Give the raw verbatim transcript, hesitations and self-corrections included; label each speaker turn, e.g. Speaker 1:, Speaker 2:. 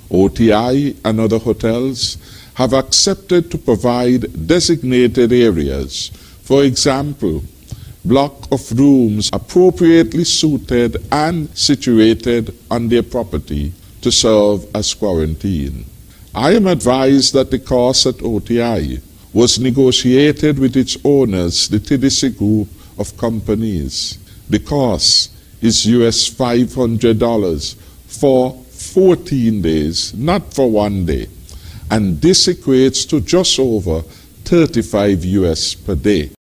Speaker 1: O T I and other hotels have accepted to provide designated areas, for example, block of rooms appropriately suited and situated on their property to serve as quarantine. I am advised that the cost at O T I was negotiated with its owners, the T D C Group of companies. The cost is U S five hundred dollars for fourteen days, not for one day, and this equates to just over thirty-five U S per day.